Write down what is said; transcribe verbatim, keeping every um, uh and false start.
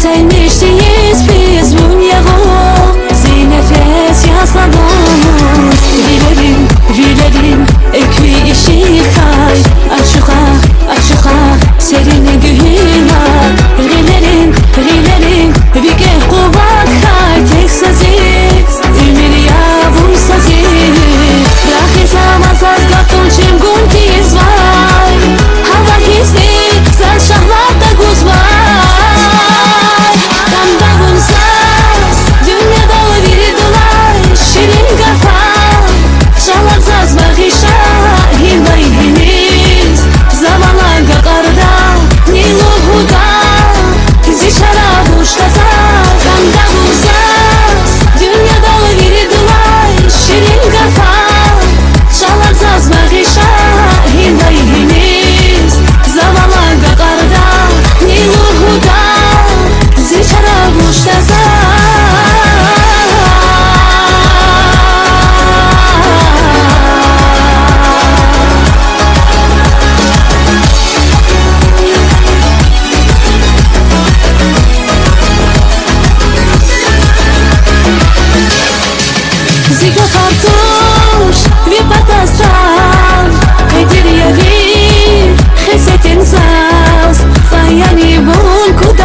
Sevmiştiyiz biz bunyağı Zinefes yasalım Rilerin, rilerin Ekvi işi kay Açığa, açığa Serine gühina Rilerin, rilerin Vige kuvat kay Tek saziz Ümir yavrum saziz Rahi zamazaz Gatun çim guntiz var Hava hissi Sen şahlarda guz var Ziga fartuş vi patastan Edir yavi Xesetin saz Sayani bun